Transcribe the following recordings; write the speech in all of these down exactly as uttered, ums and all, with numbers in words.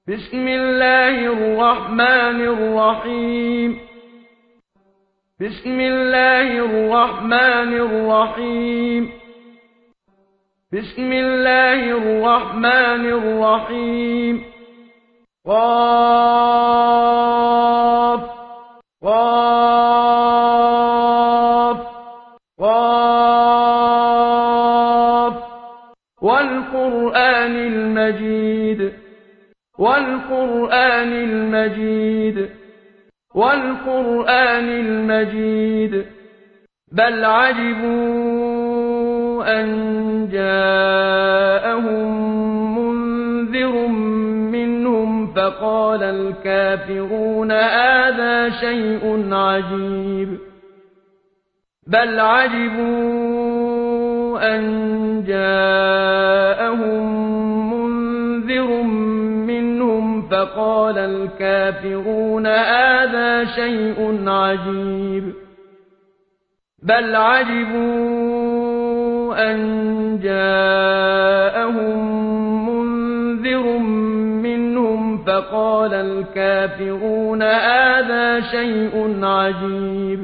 بسم الله الرحمن الرحيم بسم الله الرحمن الرحيم بسم الله الرحمن الرحيم قاف قاف قاف والقرآن المجيد والقرآن المجيد والقرآن المجيد بل عجبوا أن جاءهم منذر منهم فقال الكافرون هذا شيء عجيب بل عجبوا أن جاءهم منذر منهم فقال الكافرون هذا شيء عجيب بل عجبوا أن جاءهم منذر منهم فقال الكافرون هذا شيء عجيب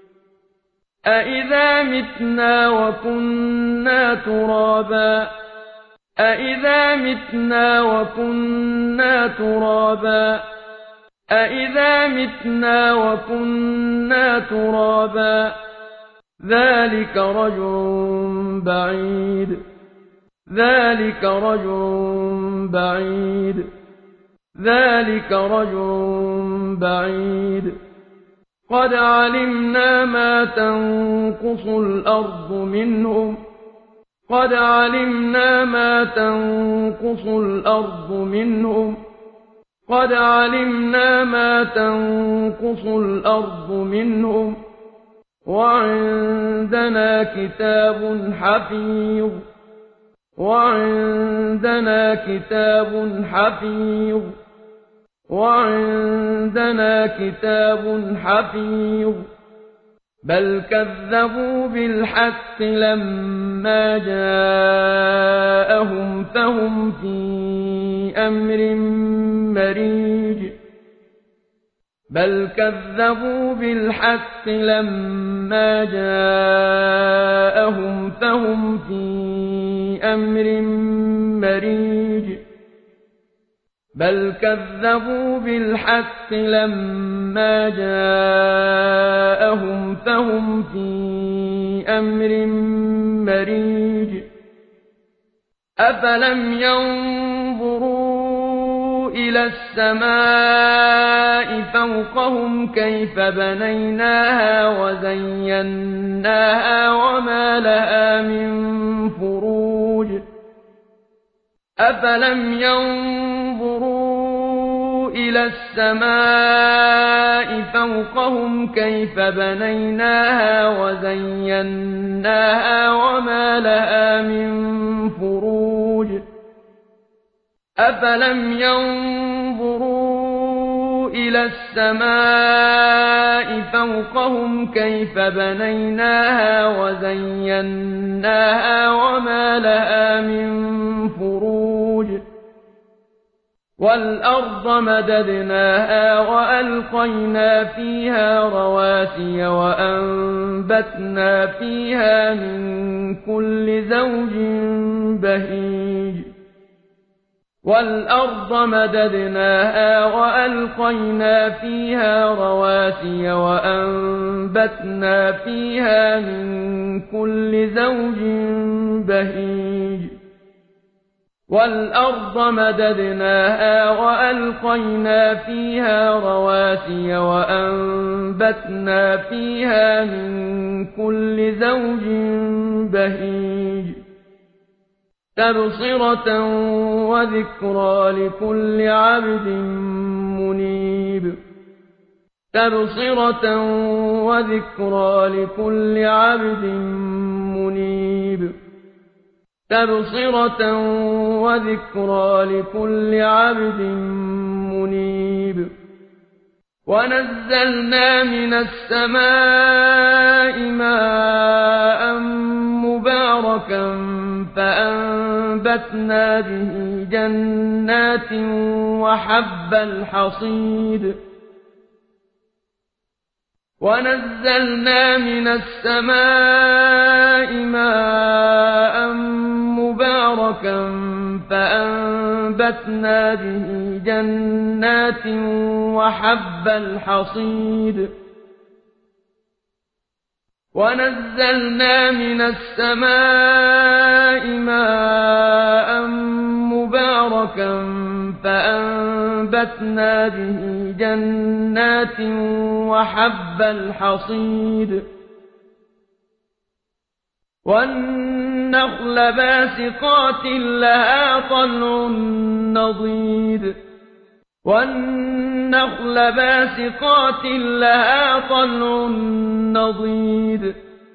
أإذا متنا وكنا ترابا أإذا متنا وكنا ترابا أإذا متنا وكنا ترابا ذلك رجع بعيد ذلك رجع بعيد ذلك رجع بعيد قد علمنا ما تنقص الأرض منهم قد علمنا ما تنقص الأرض منهم قد علمنا ما تنقص الأرض منهم وعندنا كتاب حفيظ وعندنا كتاب حفيظ وعندنا كتاب حفيظ بل كذبوا بالحق لما جاءهم فهم في أمر مريج بل كذبوا بالحق لما جاءهم فهم في أمر مريج بل كذبوا بالحق لما جاءهم فهم في أمر مريج أفلم ينظروا إلى السماء فوقهم كيف بنيناها وزيناها وما لها من فروج أفلم ينظروا إلى السماء فوقهم كيف بنيناها وزيناها وما لها من فروج أفلم ينظروا إلى السماء فوقهم كيف بنيناها وزيناها وما لها من فروج والأرض مددناها وألقينا فيها رواسي وأنبتنا فيها من كل زوج بهيج والأرض مددناها وألقينا فيها رواسي وأنبتنا فيها من كل زوج بهيج والأرض مددناها وألقينا فيها رواسي وأنبتنا فيها من كل زوج بهيج تبصرة وذكرى لكل عبد منيب تبصرة وذكرى لكل عبد منيب تبصرة وذكرى لكل عبد منيب ونزلنا من السماء ماء مباركا فأنبتنا فأنبتنا به جنات وحب الحصيد ونزلنا من السماء ماء مباركا فأنبتنا به جنات وحب الحصيد ونزلنا من السماء ماء مباركا فأنبتنا به جنات وحب الحصيد والنخل باسقات لها طلع نضيد والنخل باسقات لها طلع نضيد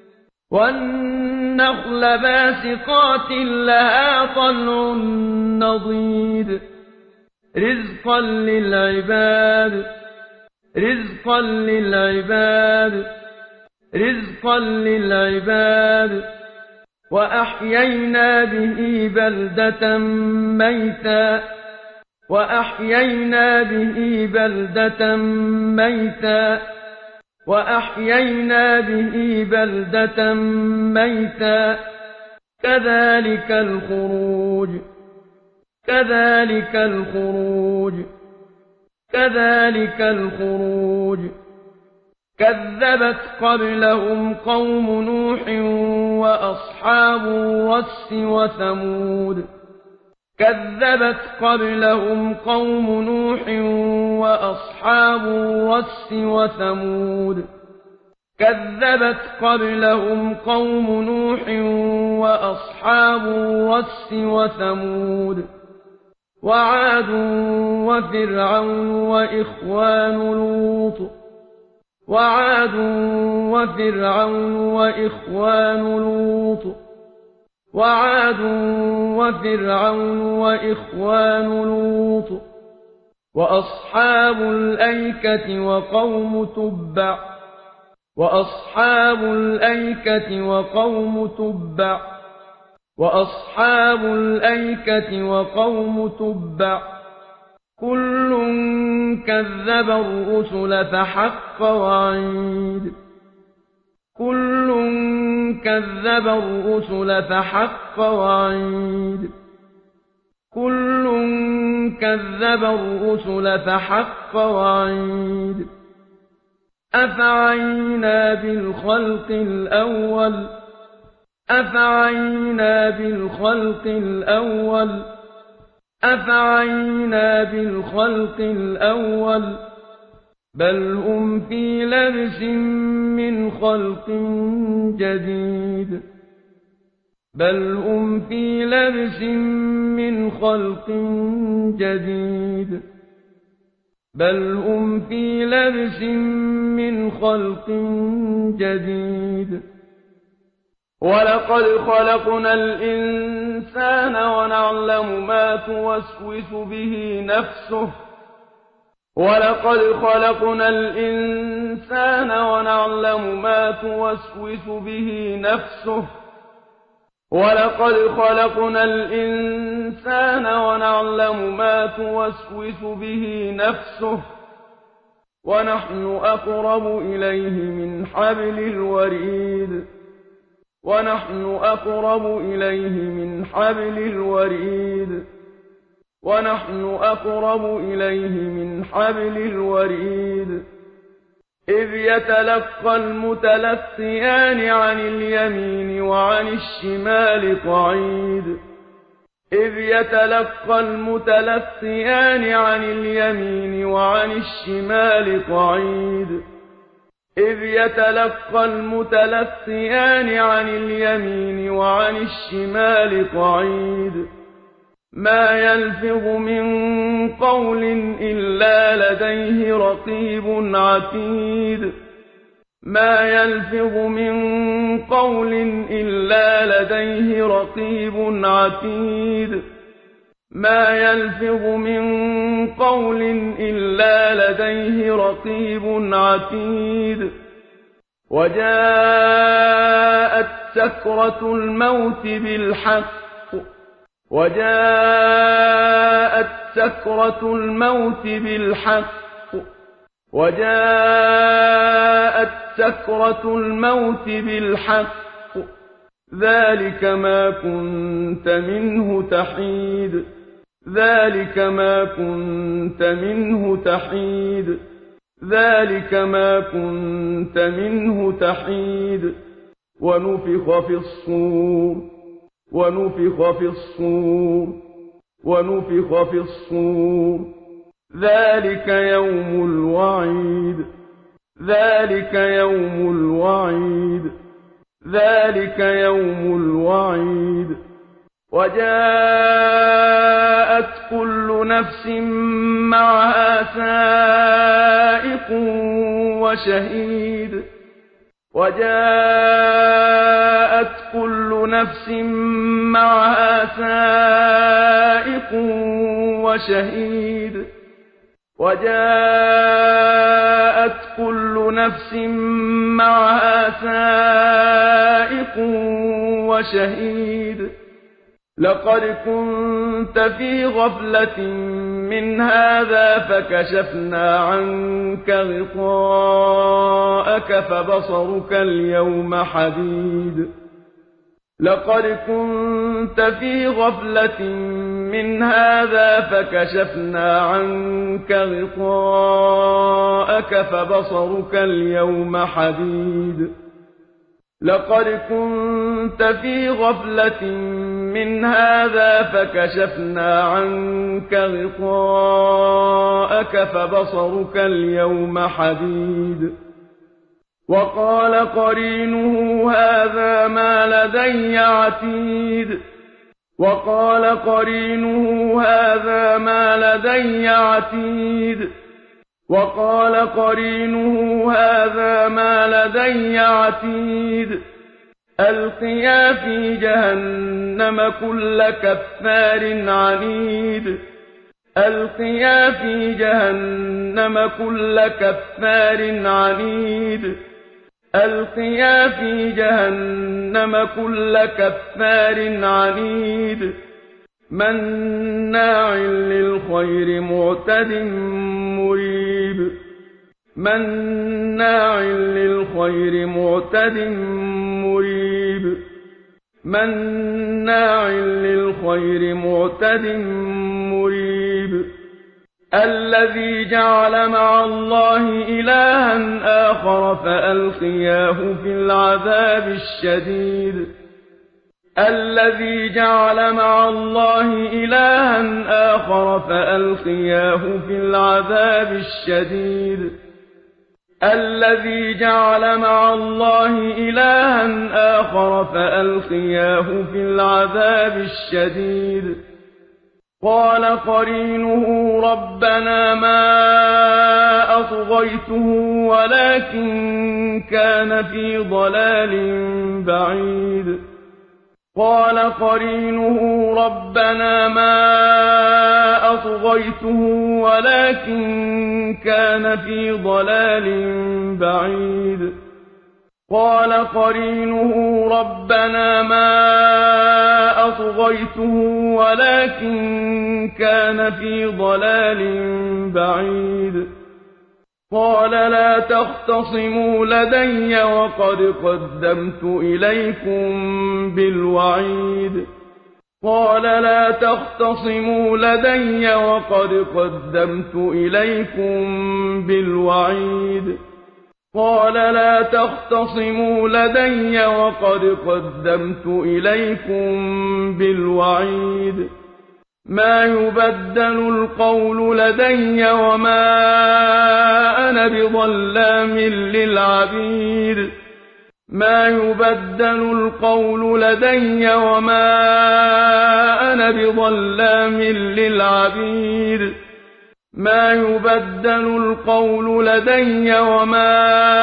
والنخل باسقات لها طلع نضيد رزقا للعباد رزقا للعباد رزقا للعباد وأحيينا به بلدة ميتا وأحيينا به بلدة ميتا وأحيينا به بلدة ميتا كذلك الخروج كذلك الخروج كذلك الخروج كذبت قبلهم قوم نوح وأصحاب الرس وثمود كذبت قبلهم قوم نوح وأصحاب الرس وثمود كذبت قبلهم قوم نوح وأصحاب الرس وثمود وعاد وفرعون وإخوان لوط وعاد وفرعون وإخوان لوط وعاد وفرعون وإخوان لوط وأصحاب الأيكة وقوم تبع وأصحاب الأيكة وقوم تبع وأصحاب الأيكة وقوم تبع كل كذب الرسل فحق وعيد كل كذب الرسل فحق وعيد كل كذب الرسل فحق وعيد أفعينا بالخلق الأول أفعينا بالخلق الأول أفعينا بالخلق الأول بل هم في لبس من خلق جديد بل هم في لبس من خلق جديد بل هم في لبس من خلق جديد ولقد خلقنا الإنسان ونعلم ما توسوس به نفسه ولقد خلقنا الإنسان ونعلم ما توسوس به نفسه ولقد خلقنا الإنسان ونعلم ما توسوس به نفسه ونحن أقرب إليه من حبل الوريد ونحن أقرب إليه من حبل الوريد ونحن أقرب إليه من حبل الوريد إذ يتلقى المتلقيان عن اليمين وعن الشمال قعيد إذ يتلقى المتلقيان عن اليمين وعن الشمال قعيد إذ يتلقى المتلقيان عن اليمين وعن الشمال قعيد ما يلفظ من قول إلا لديه رقيب عتيد ما يلفظ من قول إلا لديه رقيب عتيد ما يلفظ من قول إلا لديه رقيب عتيد وجاءت سكرة الموت بالحق وجاءت سكرة الموت بالحق وجاءت سكرة الموت بالحق ذلك ما كنت منه تحيد ذلك ما كنت منه تحيد ذلك ما كنت منه تحيد ونفخ في الصور ونفخ في الصور ونفخ في الصور ذلك يوم الوعيد ذلك يوم الوعيد ذلك يوم الوعيد وجاءت كل نفس معها سائق وشهيد وجاءت كل نفس معها سائق وشهيد وجاءت كل نفس معها سائق وشهيد لقد كنت في غفلة من هذا فكشفنا عنك غطاءك فبصرك اليوم حديد لقد كنت في غفلة من هذا فكشفنا عنك غطاءك فبصرك اليوم حديد لقد كنت في غفلة من هذا فكشفنا عنك غطاءك فبصرك اليوم حديد وقال قرينه هذا ما لدي عتيد وقال قرينه هذا ما لدي عتيد وقال قرينه هذا ما لدي عتيد ألقيا في جهنم كل كفار عنيد ألقيا في جهنم كل كفار عنيد ألقيا في جهنم كل كفار عنيد مناع للخير معتد مريب مناع للخير معتد مريب مناع للخير معتد مريب الذي جعل مع الله إلها آخر فألقياه في العذاب الشديد الذي جعل مع الله إلها آخر فألقياه في العذاب الشديد الذي جعل مع الله إلها آخر فألقياه في العذاب الشديد قال قرينه ربنا ما أطغيته ولكن كان في ضلال بعيد قال قرينه ربنا ما أطغيته ولكن كان في ضلال بعيد قال قرينه ربنا ما أطغيته ولكن كان في ضلال بعيد قال لا تختصموا لدي وقد قدمت إليكم بالوعيد قال لا تختصموا لدي وقد قدمت إليكم بالوعيد قال لا تختصموا لدي وقد قدمت إليكم بالوعيد ما يبدل القول لدي وما أنا بظلام للعبيد ما يبدل القول لدي وما أنا بظلام للعبيد ما يبدل القول لدي وما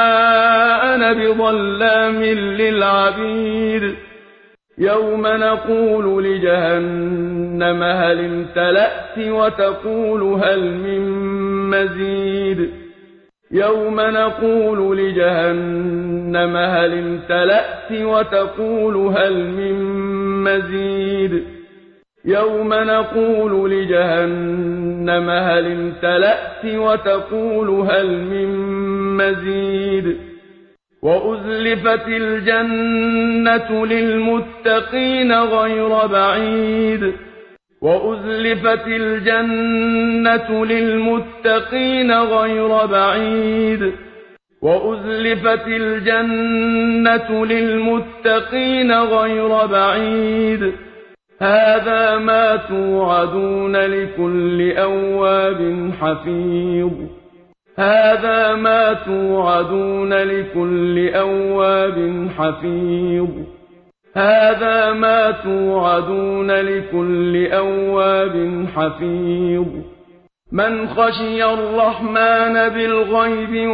أنا بظلام للعبيد يوم نقول لجهنم هل امتلأت وتقول هل من مزيد يوم نقول لجهنم هل امتلأت وتقول هل من مزيد يوم نقول لجهنم هل امتلأت وتقول هل من مزيد وأزلفت الجنة للمتقين غير بعيد وأزلفت الجنة للمتقين غير بعيد وأزلفت الجنة للمتقين غير بعيد هذا ما توعدون لكل أواب حفيظ هذا ما توعدون لكل أواب حفيظ هذا ما توعدون لكل أواب حفيظ من خشي الرحمن بالغيب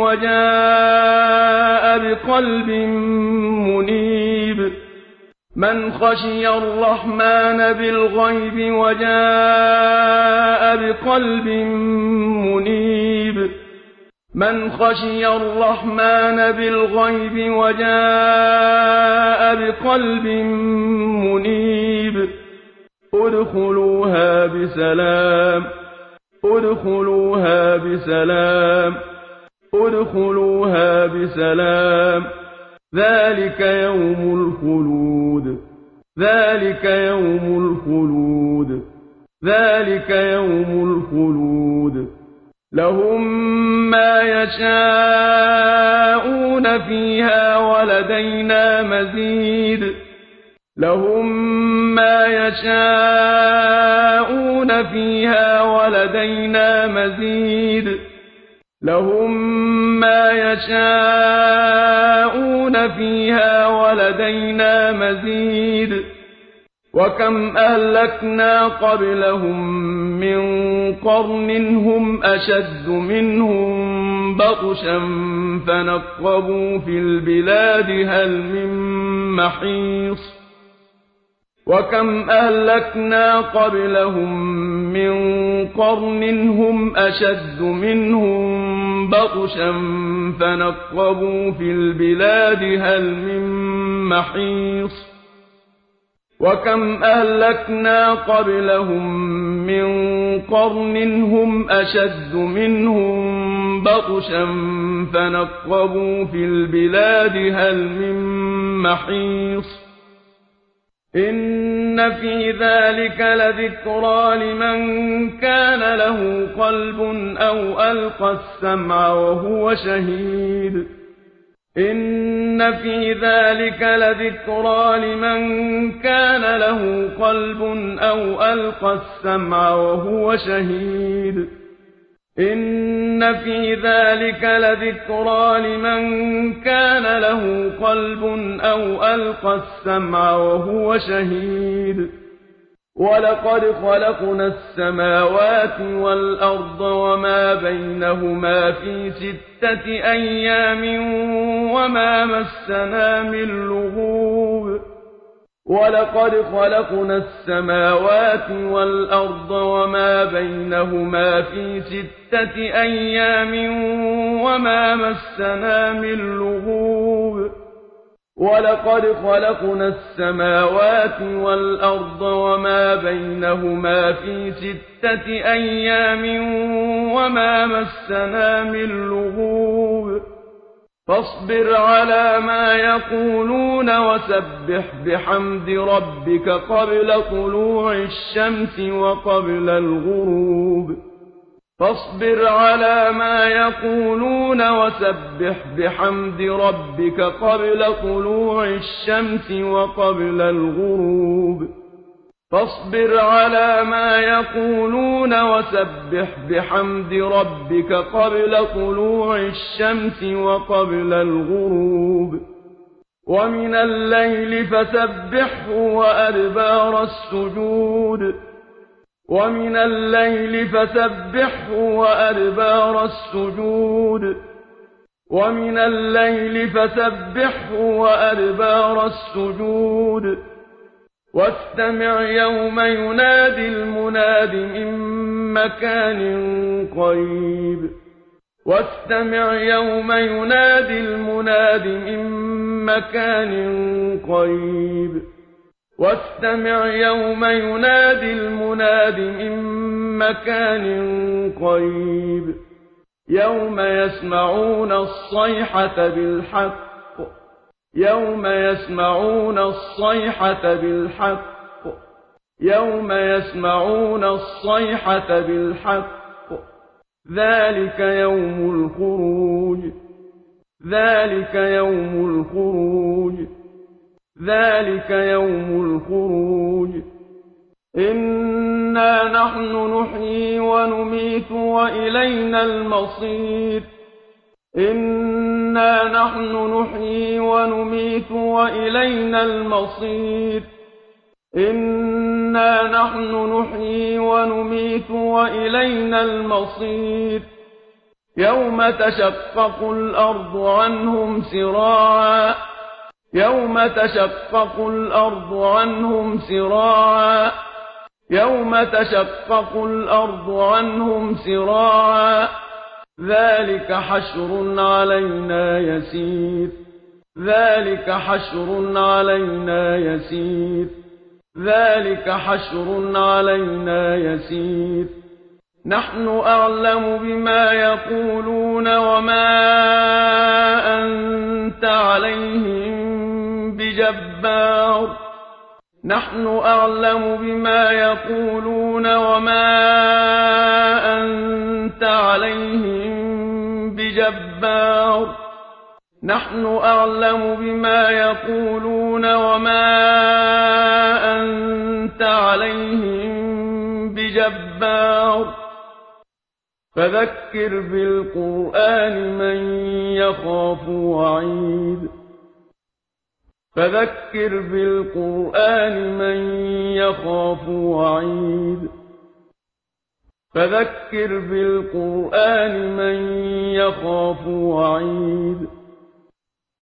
وجاء بقلب منيب من خشي الرحمن بالغيب وجاء بقلب منيب من خشي الرحمن بالغيب وجاء بقلب منيب ادخلوها بسلام ادخلوها بسلام ادخلوها بسلام ذلك يوم الخلود ذلك يوم الخلود ذلك يوم الخلود لهم ما يشاءون فيها ولدينا مزيد لهم ما يشاءون فيها ولدينا مزيد لهم ما يشاءون فيها ولدينا مزيد وكم أهلكنا قبلهم من قرن هم أشد منهم بطشا فنقبوا في البلاد هل من محيص وكم أهلكنا قبلهم من قرن هم أشد منهم بطشا فنقبوا في البلاد هل من محيص وكم أهلكنا قبلهم من قرن هم أشد منهم بطشا فنقبوا في البلاد هل من محيص إن في ذلك لذكرى لمن كان له قلب أو ألقى السمع وهو شهيد إن في ذلك لذكرى لمن كان له قلب أو ألقى السمع وهو شهيد إن في ذلك لذكرى لمن كان له قلب أو ألقى السمع وهو شهيد ولقد خلقنا السماوات والأرض وما بينهما في ستة أيام وما مسنا من لغوب ولقد خلقنا السماوات والأرض وما بينهما في ستة أيام وما مسنا من لغوب ولقد خلقنا السماوات والأرض وما بينهما في ستة أيام وما مسنا من لغوب فاصبر على ما يقولون وسبح بحمد ربك قبل طلوع الشمس وقبل الغروب فاصبر على ما يقولون وسبح بحمد ربك قبل طلوع الشمس وقبل الغروب فاصبر على ما يقولون وسبح بحمد ربك قبل طلوع الشمس وقبل الغروب ومن الليل فسبحه وأدبار السجود ومن الليل فسبحه وأدبار السجود ومن الليل فسبحه وأدبار السجود واستمع يوم ينادي المناد من مكان قريب واستمع يوم ينادي المناد من مكان قريب واستمع يوم ينادي المناد من مكان قريب يوم يسمعون الصيحة بالحق يوم يسمعون الصيحة بالحق يوم يسمعون الصيحة بالحق ذلك يوم الخروج ذلك يوم الخروج ذلك يوم الخروج إنا نحن نحيي ونميت وإلينا المصير إنا نحن نحيي ونميت وإلينا المصير إنا نحن نحيي ونميت وإلينا المصير يوم تشقق الأرض عنهم سراعا يوم تشقق الأرض عنهم سراعا يوم تشقق الأرض عنهم سراعا ذلك حشر علينا يسير ذلك حشر علينا يسير ذلك حشر علينا يسير نحن أعلم بما يقولون وما أنت عليهم بجبار نحن أعلم بما يقولون وما أنت عليهم بجبار نحن أعلم بما يقولون وما أنت عليهم بجبار فذكر بالقرآن من يخاف وعيد فذكر بالقرآن من يخاف وعيد فذكر بالقرآن من يخاف وعيد